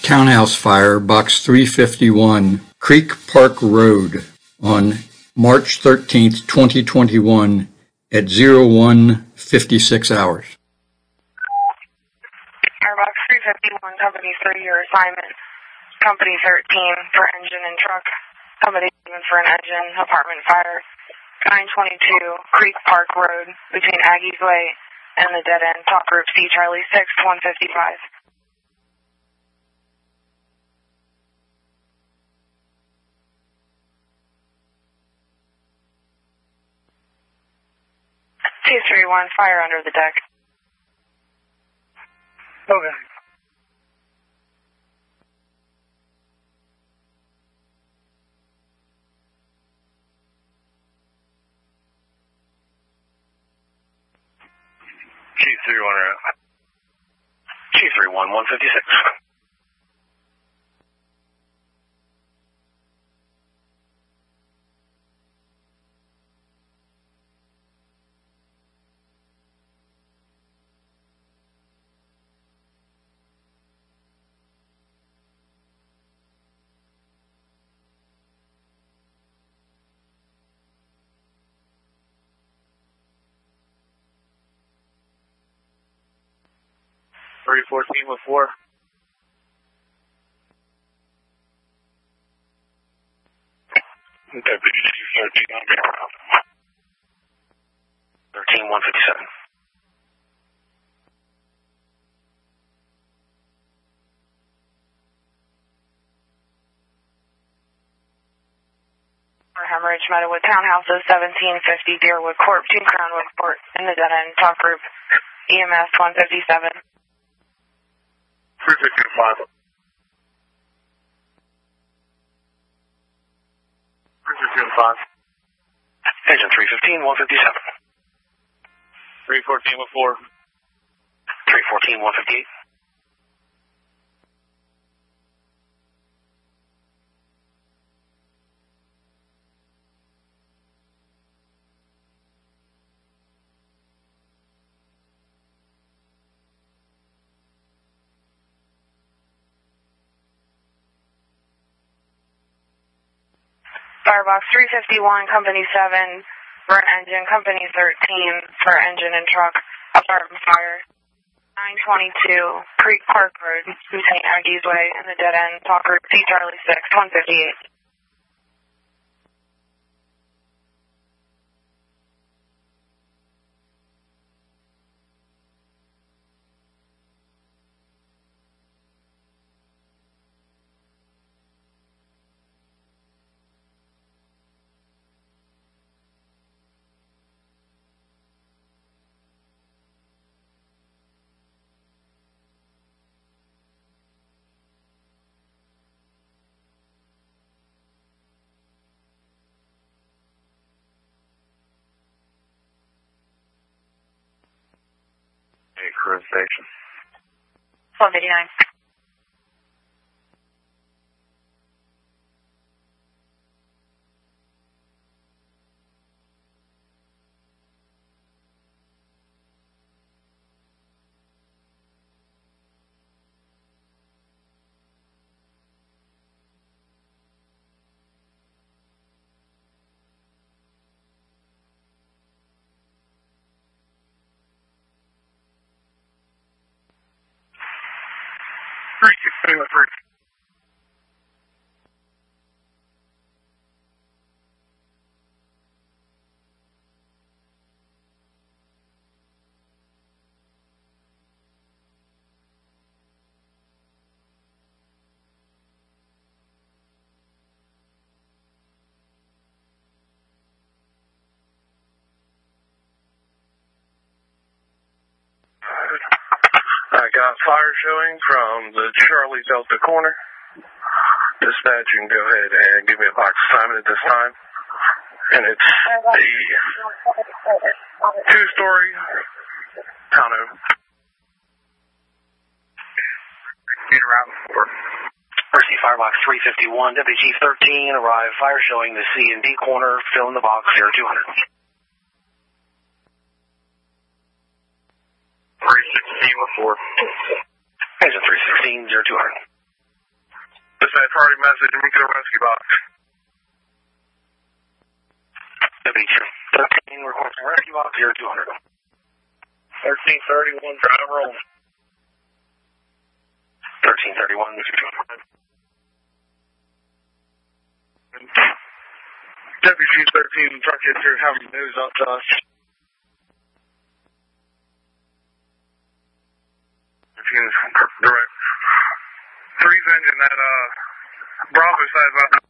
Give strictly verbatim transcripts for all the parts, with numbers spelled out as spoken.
townhouse fire, Box three fifty-one, Creek Park Road, on March thirteenth, twenty twenty-one, at oh one fifty-six hours. Box three fifty-one, Company three, your assignment. Company thirteen for engine and truck. Company seven for an engine, apartment fire. nine twenty-two Creek Park Road, between Aggies Way and the dead end. Talk group C Charlie six, one fifty-five. two three one, fire under the deck. Okay. Chief three one, Chief three one, one fifty-six. three fourteen with four. Deputy Chief thirteen on ground. thirteen, one fifty-seven. Hemorrhage Meadowood Townhouses, seventeen fifty Deerwood Court, two Crownwood Court, in the dead end. Talk group E M S one fifty-seven. three fifty-five. three fifty-five. Engine three fifteen, one fifty-seven. three fourteen with four. three fourteen, one fifty-eight. Firebox three fifty-one, Company seven for engine, Company thirteen for engine and truck, apartment fire. nine twenty-two Creek Park Road, between Aggies Way and the dead end. Talk group C Charlie six, one fifty-eight. Crew station. one fifty-nine. three sixteen with three. I got fire showing from the Charlie Delta corner. Dispatch, you can go ahead and give me a box assignment at this time. And it's the two-story townhome. Peter out for Mercy Firebox three fifty-one, Deputy Chief thirteen, arrive fire showing the C and D corner, fill in the box zero two hundred. three sixteen with four. Engine three sixteen, zero two hundred. Dispatch priority message, and we get a rescue box. W two thirteen, requesting rescue box zero two hundred. thirteen thirty-one, drive roll. thirteen thirty-one, zero two hundred. Deputy thirteen, truck hit through, having news up to us. Direct. Three's engine at, uh, Bravo side about that.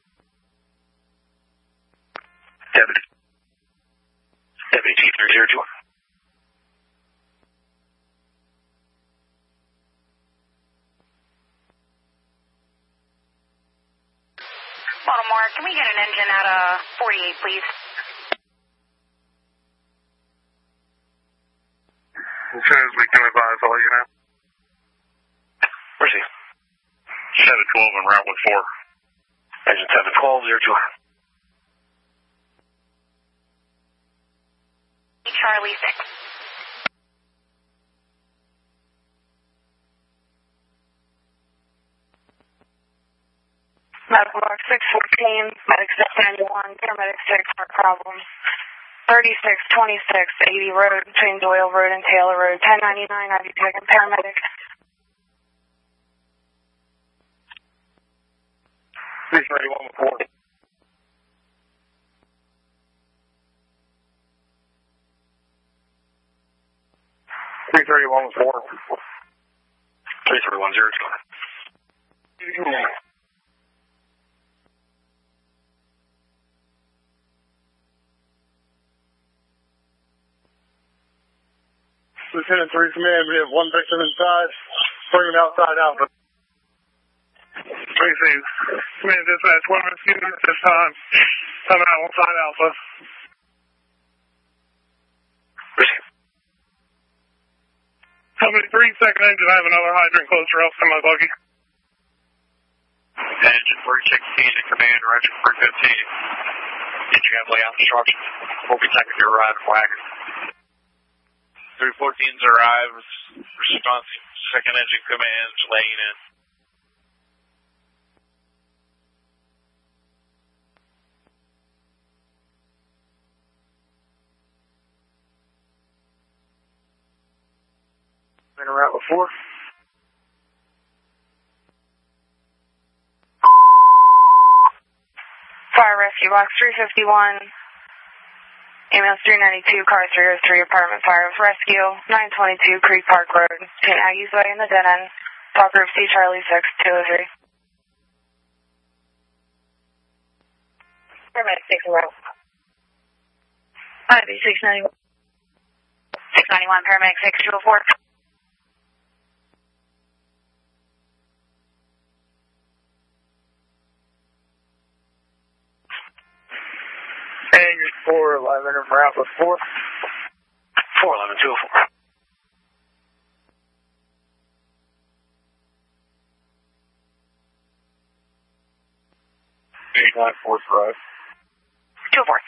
Deputy. Deputy T three zero two. Baltimore, can we get an engine at uh, forty-eight, please? As soon as we can advise, I'll let you know. Where's he? seven twelve on route one four. Engine seven twelve, zero two hundred. Charlie six. Medical box six fourteen, medic six ninety-one, paramedic six, heart problems. thirty-six twenty-six, eighty road, between Doyle Road and Taylor Road, ten ninety-nine, I V tech and paramedic. three thirty-one with four. three thirty-one with four. three thirty-one, zero two hundred. Lieutenant three Command, we have one victim inside. Bring him outside Alpha. three C. Command dispatch, one rescue at this time. Coming out outside Alpha. Company three, second engine, I have another hydrant closer else to my buggy. Engine three sixteen in command, Roger three fifteen. Did you have layout instructions? We'll be taking your ride wagon. three fourteens arrives, response, second engine commands, laying in. Been around before. Fire rescue box three fifty-one, ambulance three ninety-two, car three oh three, apartment fire with rescue, nine twenty-two Creek Park Road, between Aggies Way and the dead end, talk group C Charlie six two oh three. Paramedic six route. I V six ninety-one. six ninety-one, paramedic six two oh four. And your four eleven of route with four. four eleven, two oh four. eight nine four five. two oh four.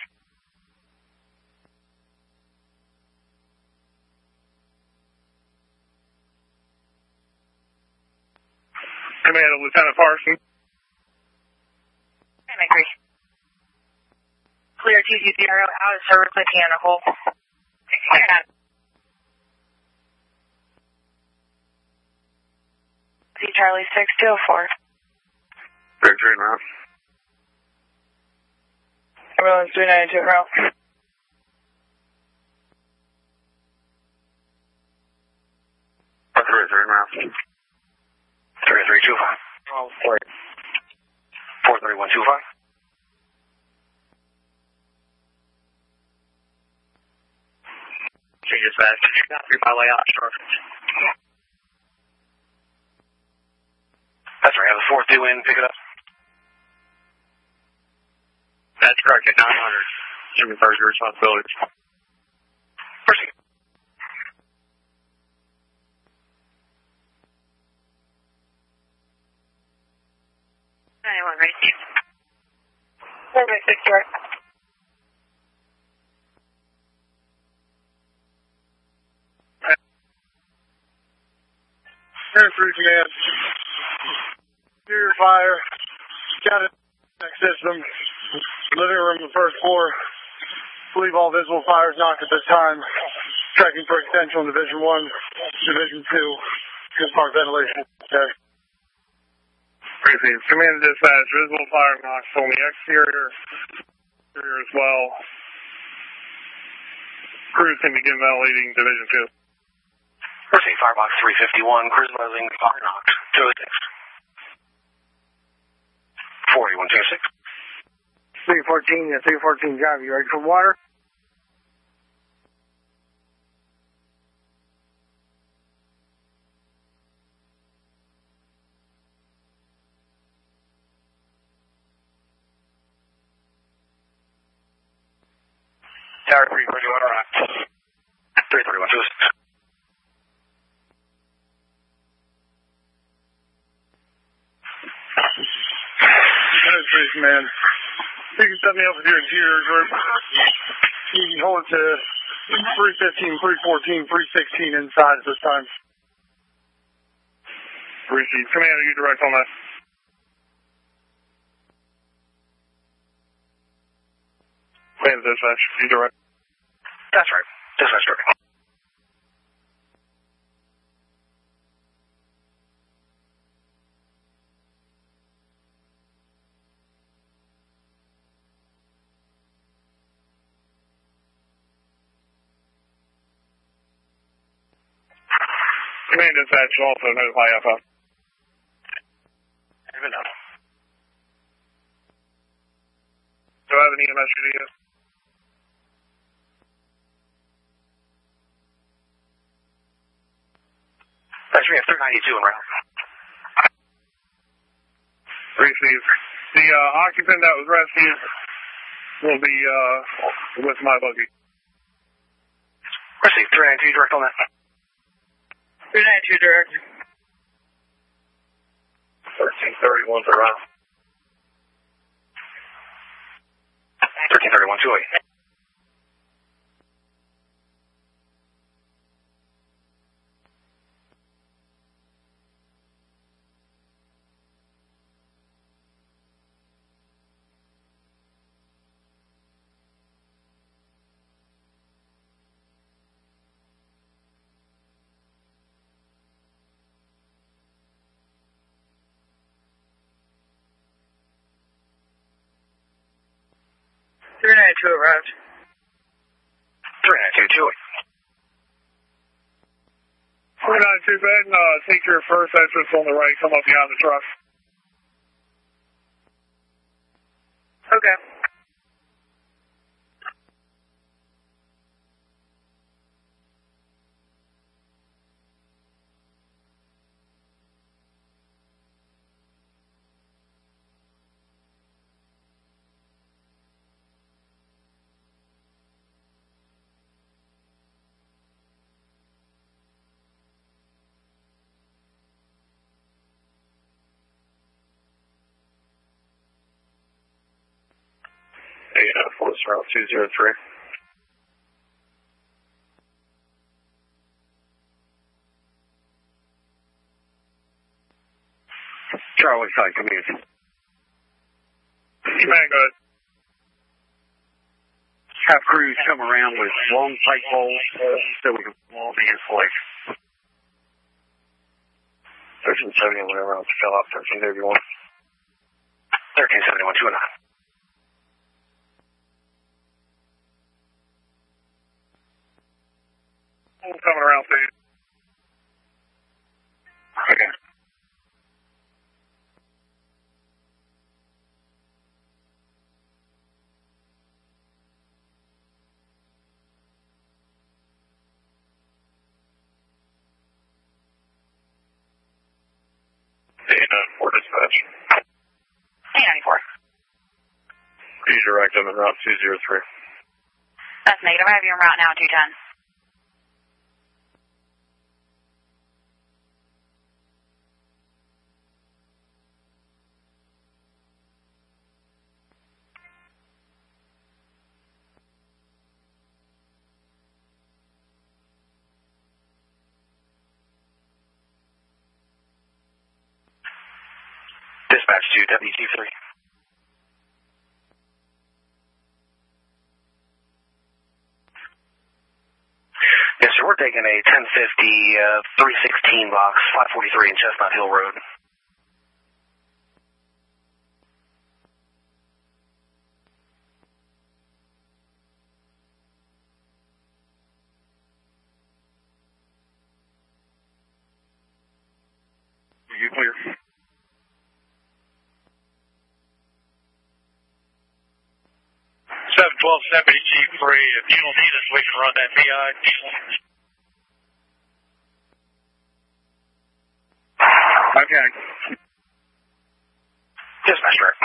Command of Lieutenant Parson. Paramedic three. Clear two two zero, out of service mechanical. C Charlie six two oh four. Big train route. Ambulance three ninety-two route. three three route. three three two five. Oh, four. four three one two five. Change dispatch. Copy my layout instructions. That's right, have the fourth due in, pick it up. That's correct, at nine hundred. Jimmy First, your responsibility. Proceed. ninety-one, ready to. Paramedic six two oh. Here's three command. Here's fire. Got it. System. Living room, the first floor. Believe all visible fires knocked at this time. Tracking for extension on Division one, Division two. Good park ventilation. Okay. Received. Command and dispatch. Visible fire knocks on the exterior. Exterior as well. Crews can begin ventilating Division two. Received. Firebox three fifty-one. Crews ventilating fire knocked. two oh six. forty-one two six. three fourteen, three fourteen drive. You ready for water? Tower three thirty-one, alright. three thirty-one two six. Please, man. You can set me up with your interior group. You can hold it to three fifteen, three fourteen, three sixteen inside at this time. Receive. Commander, you direct on that. Command dispatch, you direct. That's right. Dispatch direct. Command dispatch also notify F F. Even up. Do I have an E M S unit yet? That's me at three ninety-two en route. Receive. The uh, occupant that was rescued will be uh, with my buggy. Receive. three ninety-two direct on that. three ninety-two direct. thirteen thirty-one to round. thirteen thirty-one two eight. three ninety-two arrived. three ninety-two two eight. three ninety-two, go ahead and uh, take your first entrance on the right, come up behind the truck. Okay. Yeah, Force Route two zero three. Charlie side community. Man, go ahead. Have crews come around with long pipe poles so we can all be insulated. thirteen seventy, whatever else fill up, thirteen thirty-one. thirteen seventy-one, two and nine. Coming around to you. Okay. For dispatch. eight ninety-four. You direct them in route two zero three. That's negative. I have you en route now, two ten. Dispatch to W T three. Yes, sir. We're taking a ten fifty, uh, three sixteen box, five forty-three in Chestnut Hill Road. You clear? seven twelve Deputy Chief three, if you don't need us, we can run that P I. Okay. Dispatch direct.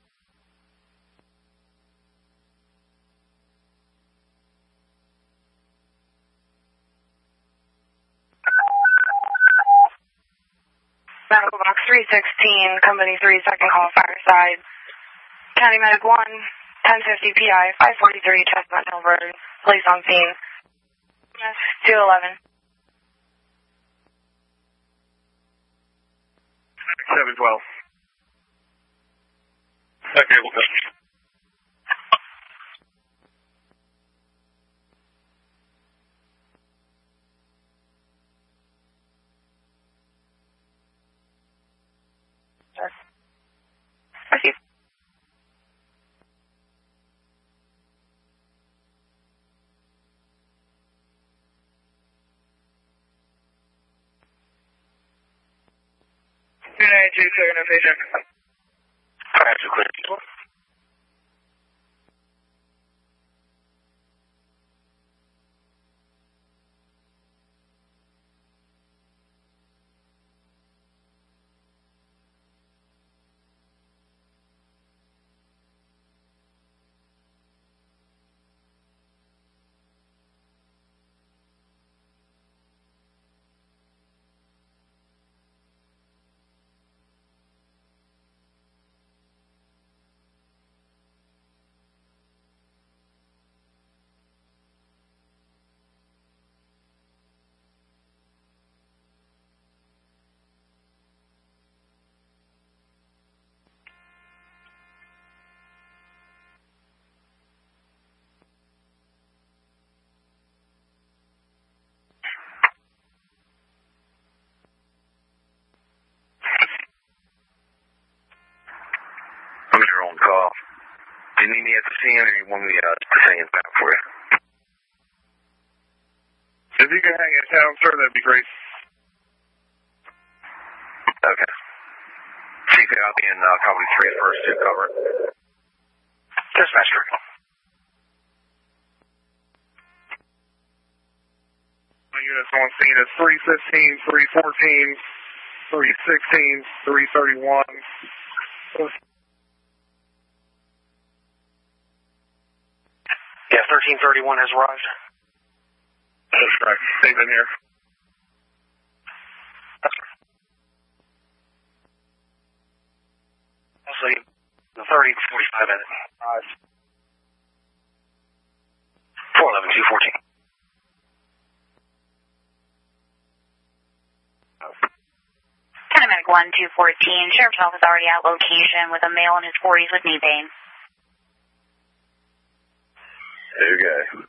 Medical Box three sixteen, Company three, second call, Fireside. County Medic one, ten fifty P I, five forty-three Chestnut Hill Road. Police on scene. two eleven. seven twelve. Okay, we'll go. Proceed. two ninety-two, clear no patient. Five to clear. I'm your own call. Do you need me at the scene or you want me uh, to hang it back for you? If you can hang it down, sir, that'd be great. Okay. Chief, I'll be in uh, Company three first to cover. Dispatch direct. My units on scene is three fifteen, three fourteen, three sixteen, three thirty-one. Yeah, thirteen thirty-one has arrived. That's right. They've been here. That's right. Also, the thirty forty-five at it. four eleven, two fourteen. County Medic one, two fourteen. Sheriff's Office already at location with a male in his forties with knee pain. Okay.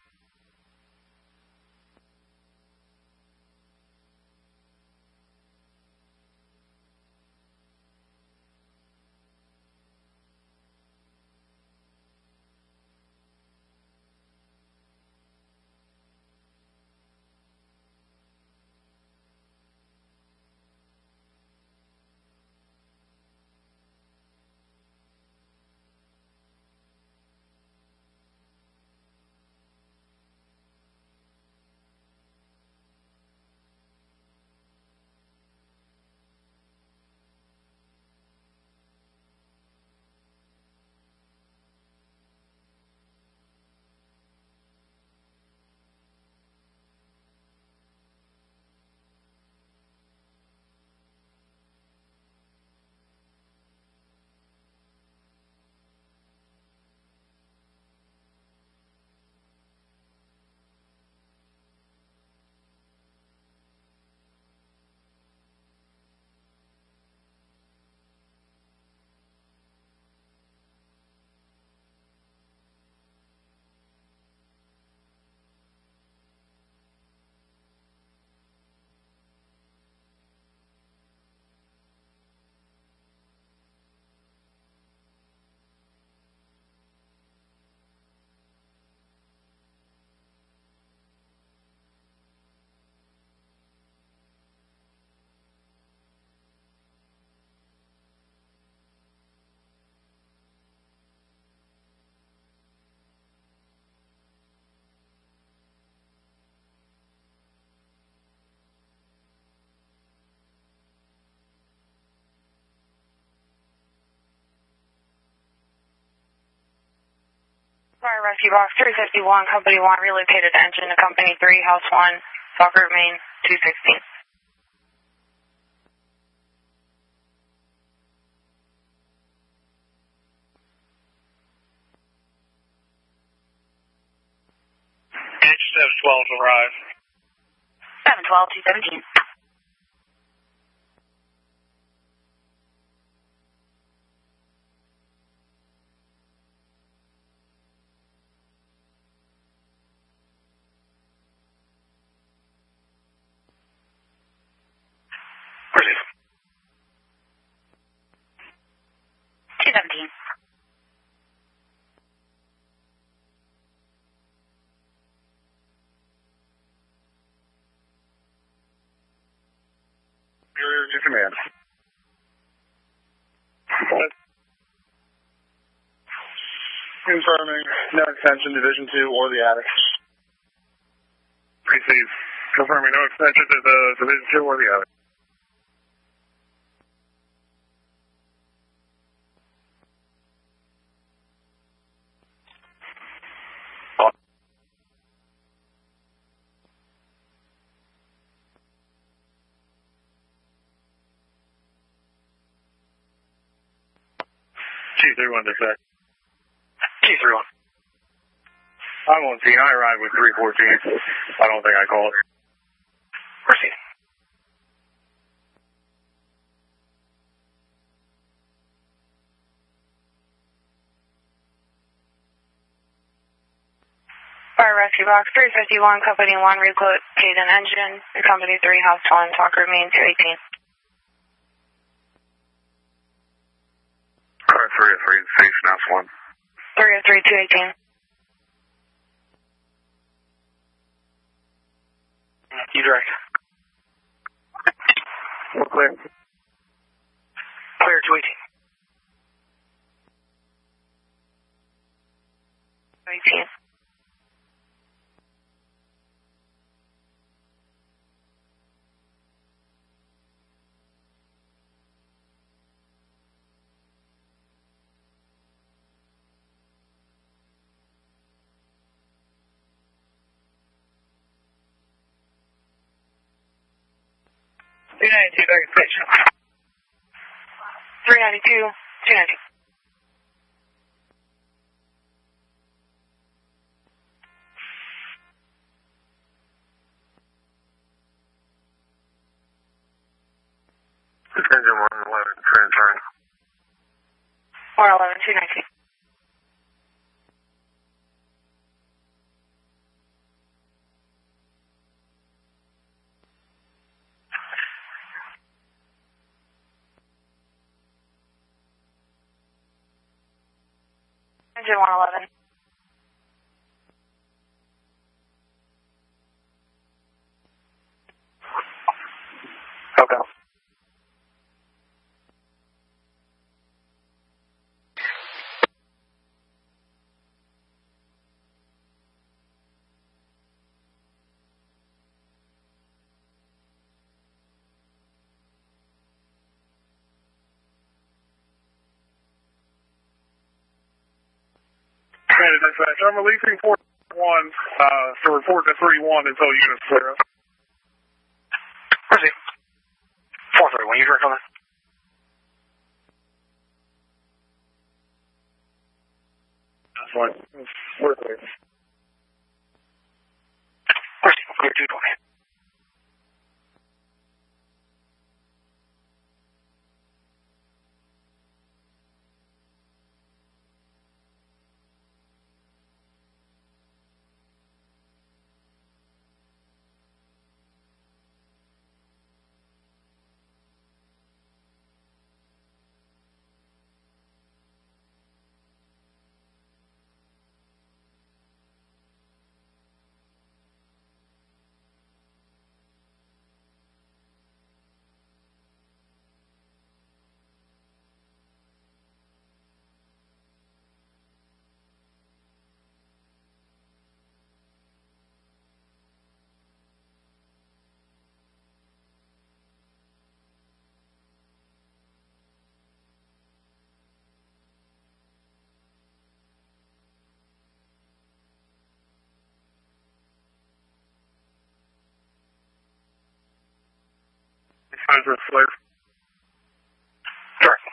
Rescue Box three fifty-one, Company one, relocated engine to Company three, House one, Stock Route Main, two sixteen. Engine seven twelve arrive. seven twelve, two seventeen. Proceed. two seventeen. Superior to command. Confirming no extension, Division two or the attic. Receive. Confirming no extension to the Division two or the attic. G three one to sec. G three one. I'm on scene. I arrived with three fourteen. I don't think I called. Proceed. Fire Rescue Box three fifty-one, Company one, relocated an engine to Company three, House one, Stock Route Main, two eighteen. Car three oh three, station house one. three oh three, two eighteen. You direct. We're clear. Clear two eighteen. two eighteen. two ninety-two, back at station. three ninety-two, two ninety. Engine one eleven, transferring. one eleven, two nineteen. Engine one eleven. Okay. Command dispatch. I'm releasing four one uh, to report to three one until units clear up. Proceed. four three one, you direct on that? That's fine. We're clear. Proceed. Clear two twenty. Is this Slater? Correct.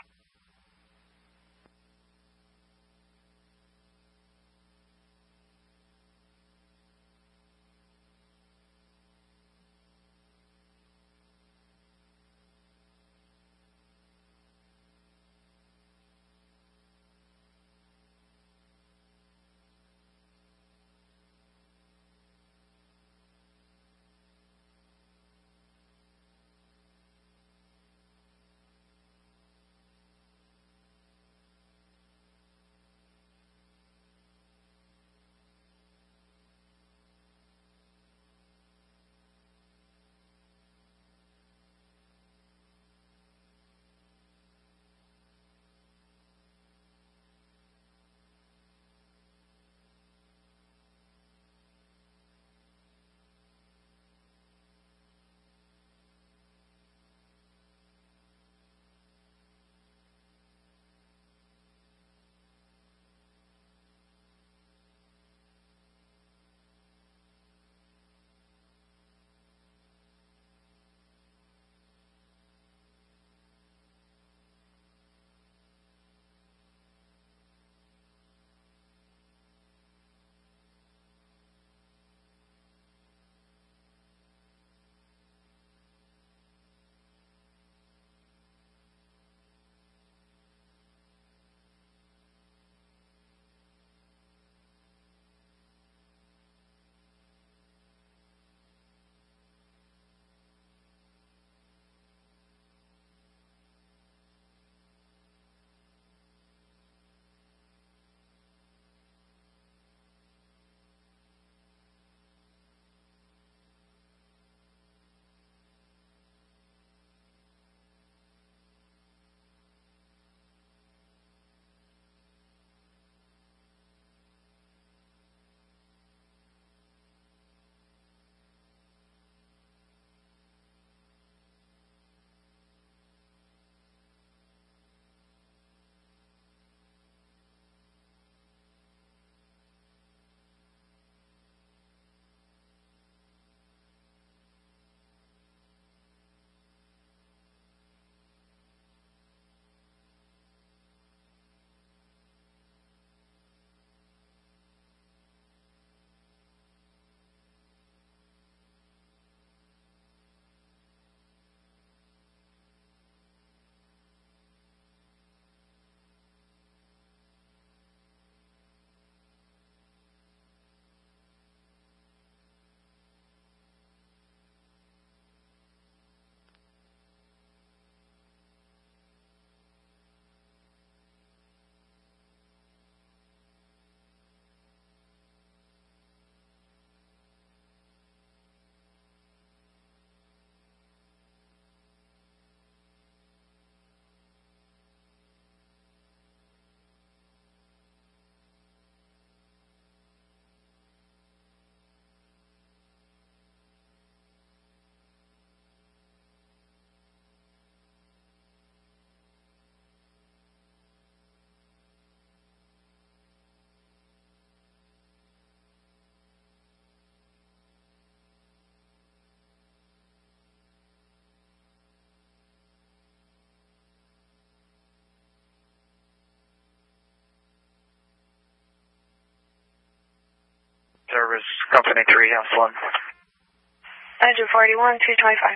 Service Company three, House one. Engine forty-one, two twenty-five.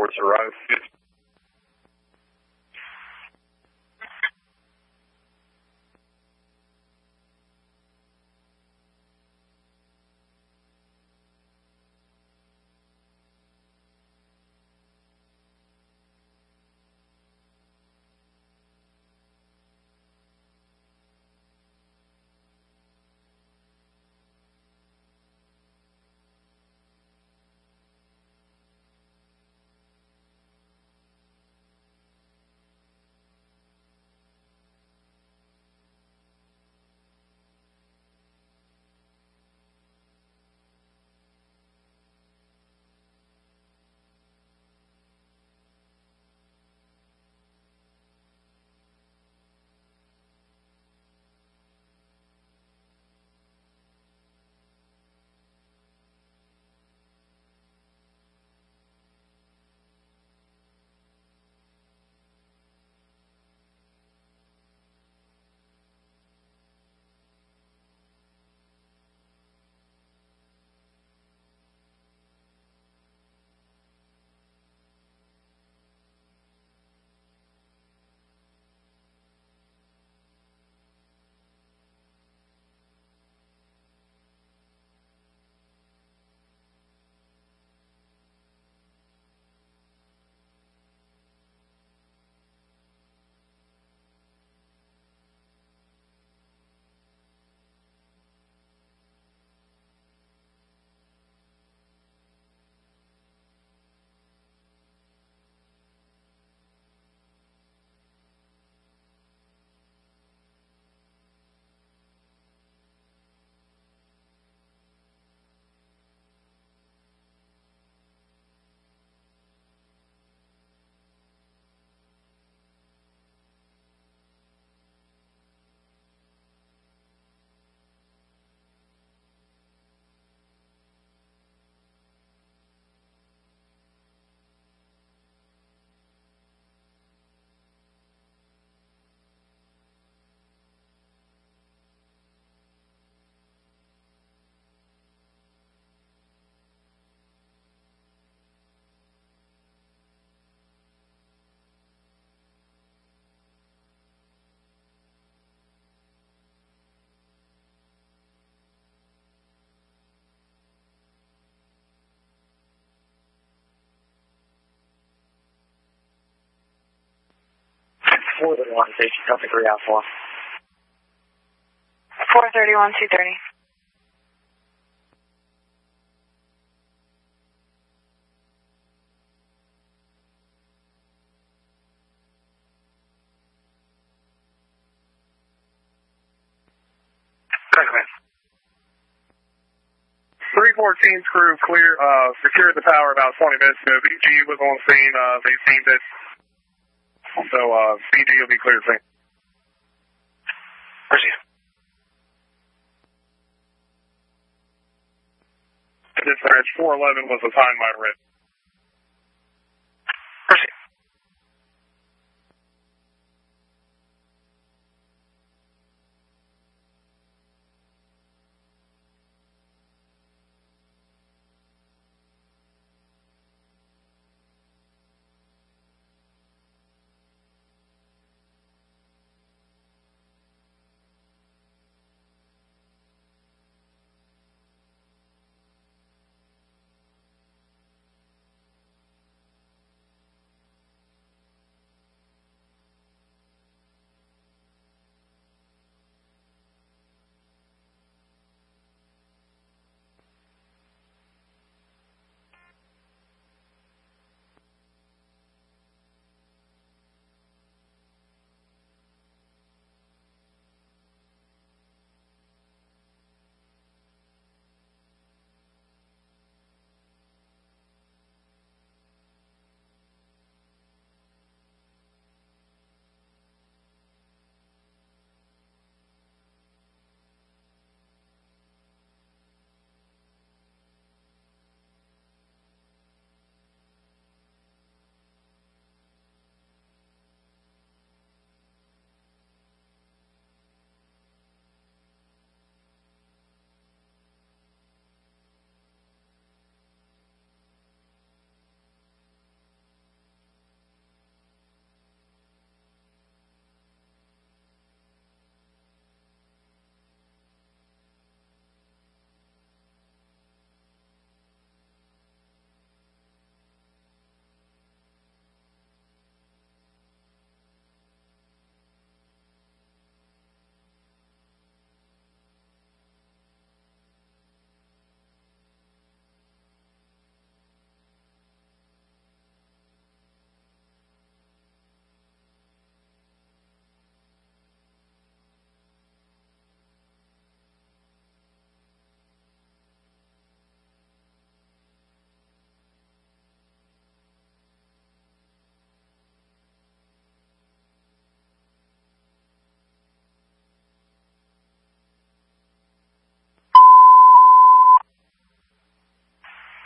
reports arrived. four thirty-one, station, Delta three Alpha. four thirty-one, two thirty. three fourteen's crew clear, uh, secured the tower about twenty minutes ago. B G was on scene. Uh, they seen it. So, uh, B G will be clear soon. Proceed. Dispatch four eleven was assigned my writ. Proceed.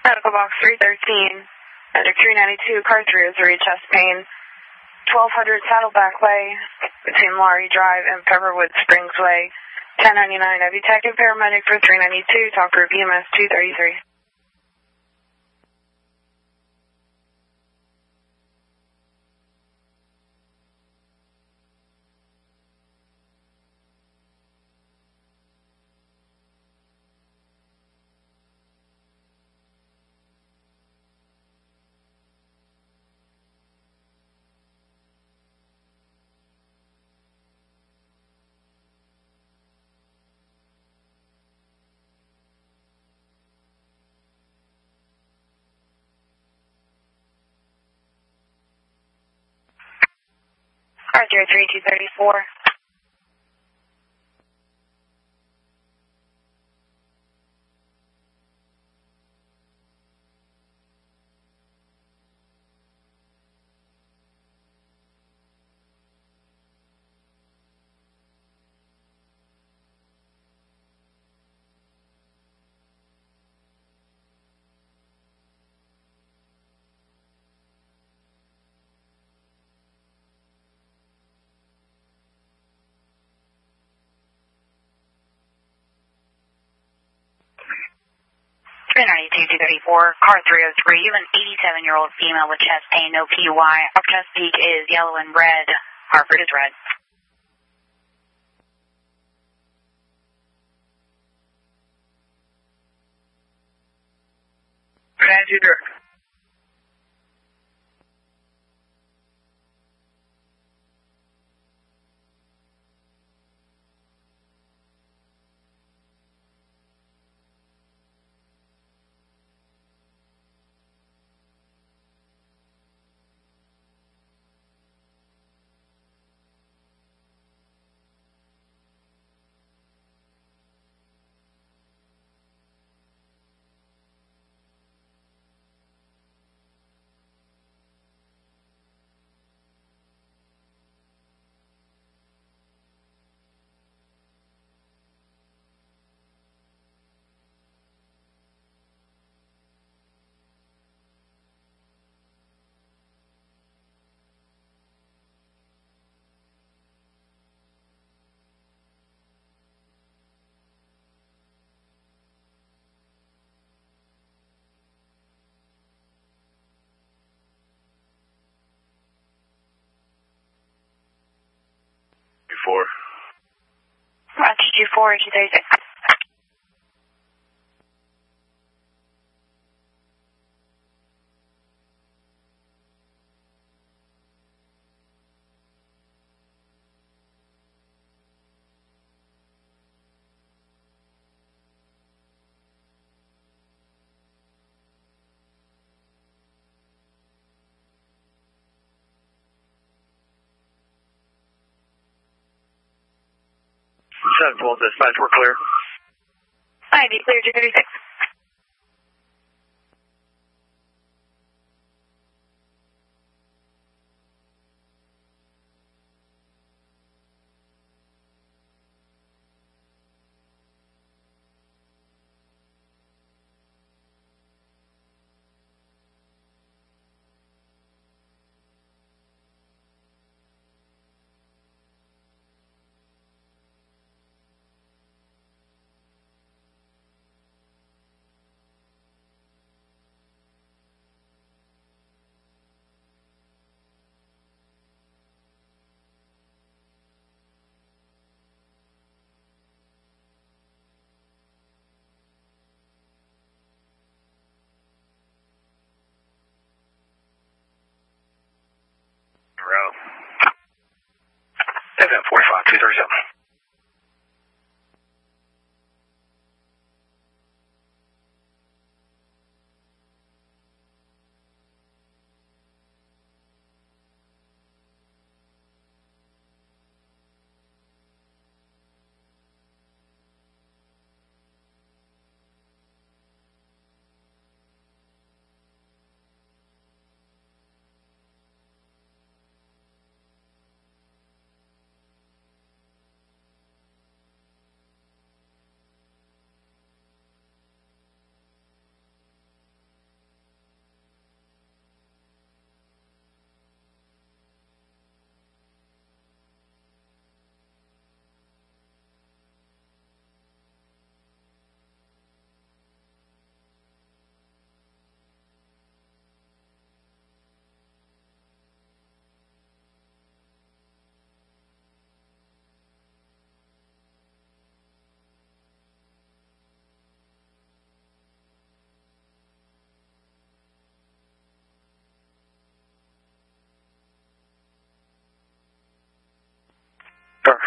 Medical box three thirteen, medic three ninety-two, car three oh three, chest pain, twelve hundred Saddleback Way, between Laurie Drive and Pepperwood Springs Way, ten ninety-nine. Have you taken paramedic for three ninety-two, talk group E M S two thirty-three. Car three oh three, two thirty-four. three ninety-two, two thirty-four, car three oh three, you have an eighty-seven-year-old female with chest pain, no P U I. Upper Chesapeake is yellow and red. Hartford is red. Attitude direct. Four. Roger, two four, two thirty-six. seven twelve dispatch, we're clear. I D clear, two thirty-six. F M forty-five, two thirty-seven.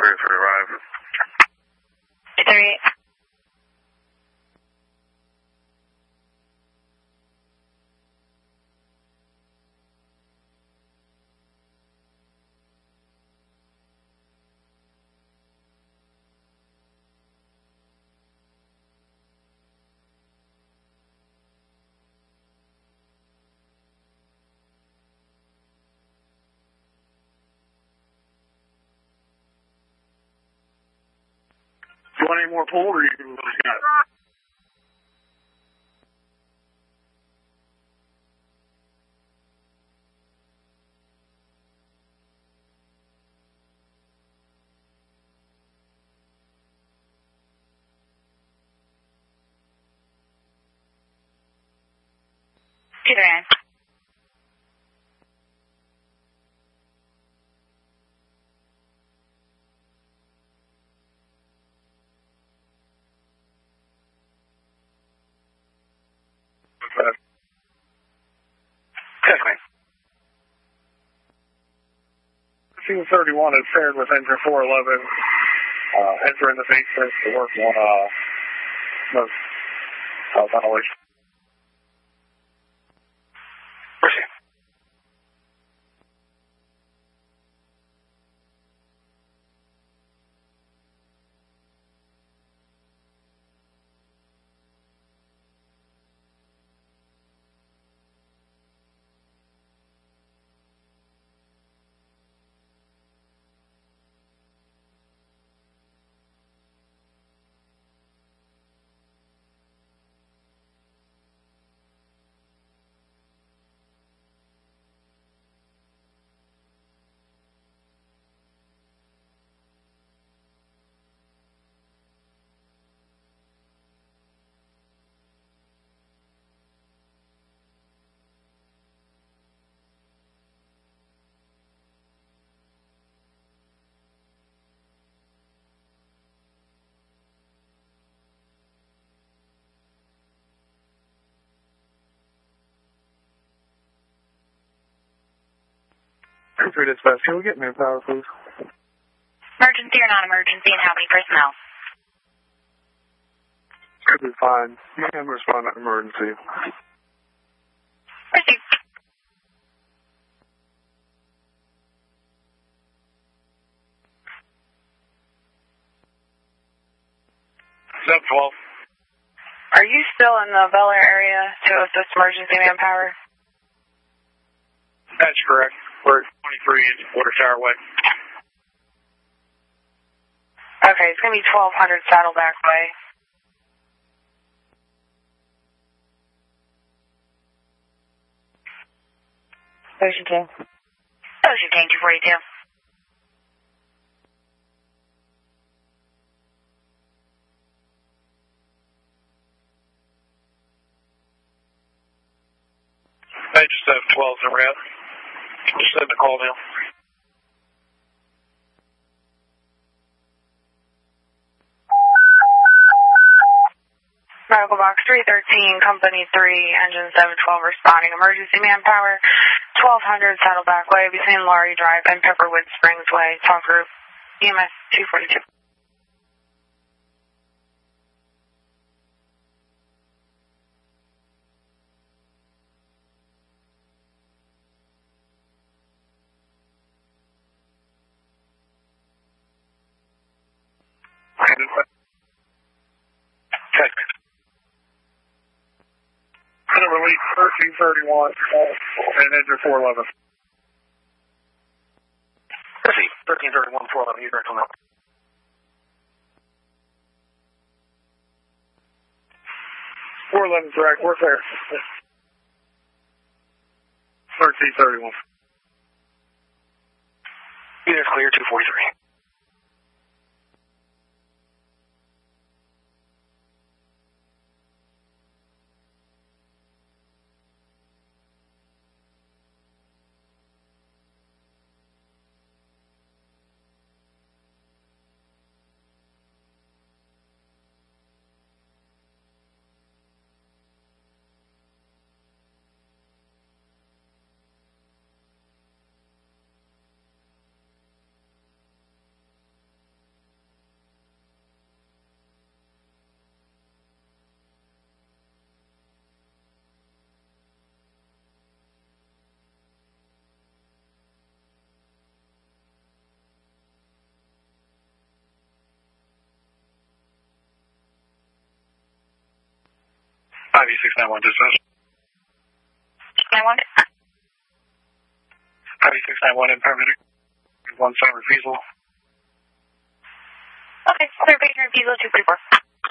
ready for the arrive. two thirty-eight. Do you want any more pulled, or you can got it? two thirty-nine. two thirty-one is paired with engine four eleven, uh, entering the basement to work on, uh, no, uh, ventilation. Proceed. Three dispatch, can we get manpower, please? Emergency or non-emergency, and how many personnel? Could be fine. Man, respond to emergency. Proceed. seven twelve. Are you still in the Bel Air area to assist emergency manpower? That's correct. We're at twenty-three inch quarter tower way. Okay, it's going to be twelve hundred Saddleback Way. Ocean King. Ocean King two forty-two. Major seven twelve is in route. Just send the call now. Medical Box three thirteen, Company three, Engine seven twelve responding. Emergency manpower, twelve hundred Saddleback Way between Laurie Drive and Pepperwood Springs Way. Talk group, E M S two forty-two. Check. Gonna release thirteen thirty-one and engine four eleven. Proceed. thirteen thirty-one, four eleven, you direct on that. four eleven direct, we're there. thirteen thirty-one. Unit clear, two forty-three. five six nine one dispatch. nine one. five six nine one in paramedic. One sign refusal. Okay, clear patient refusal two three four.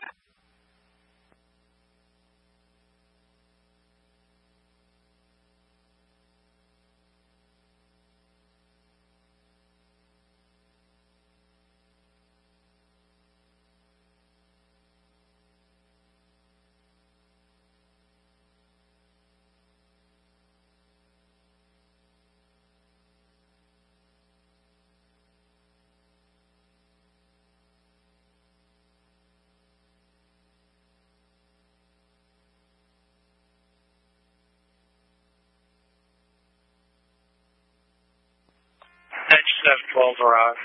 Edge seven twelve arrive.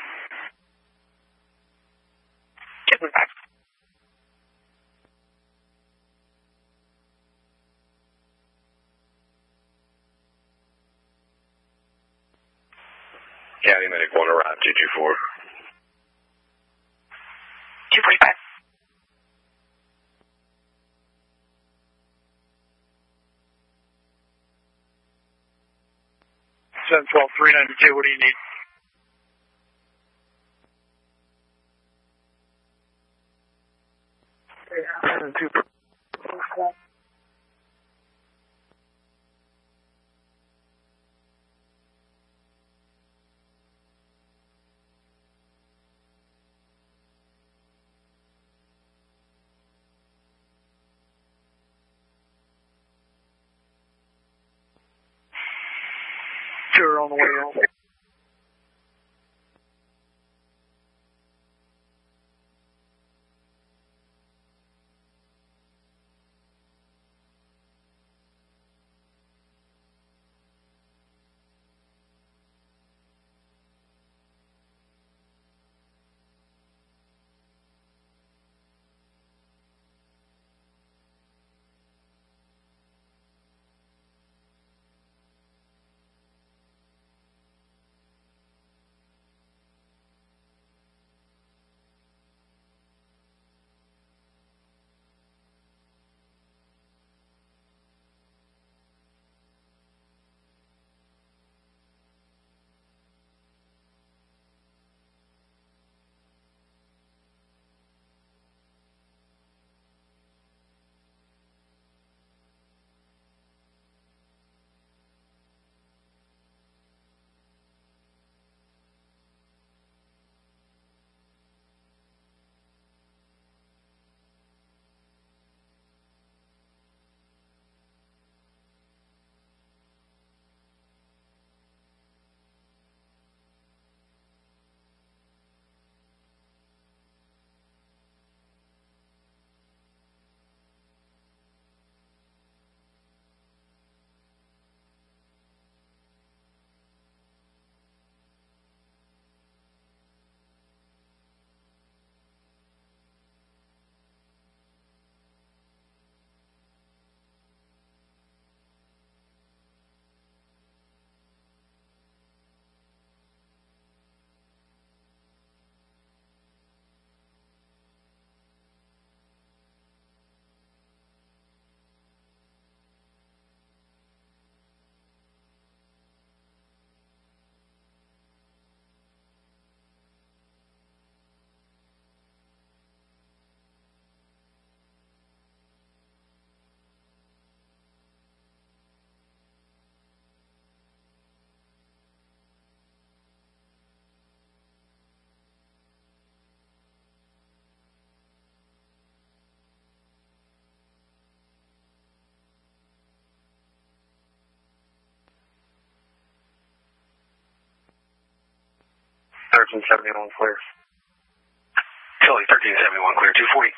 two three five. County Medic one arrive, two two four. two three five. seven twelve three ninety-two, what do you need? Two. Two are on the way home. thirteen seventy-one clear. Philly, thirteen seventy-one clear, two forty.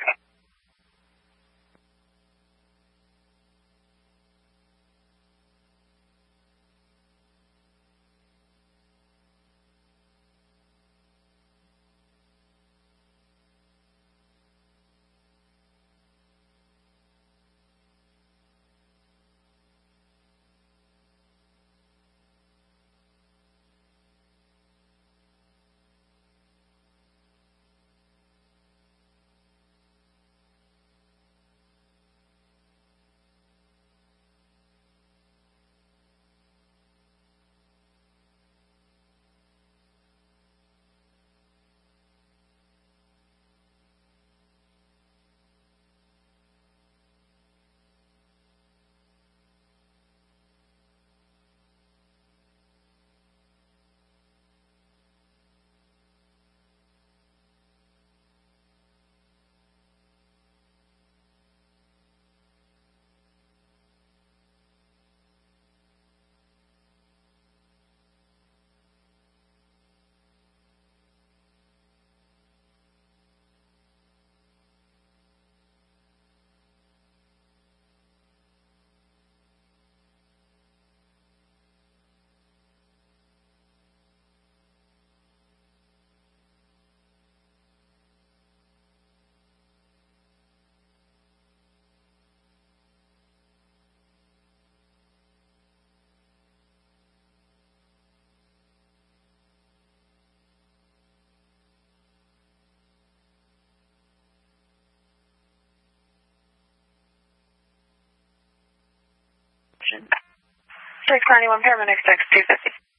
six ninety-one, paramedic six two fifty.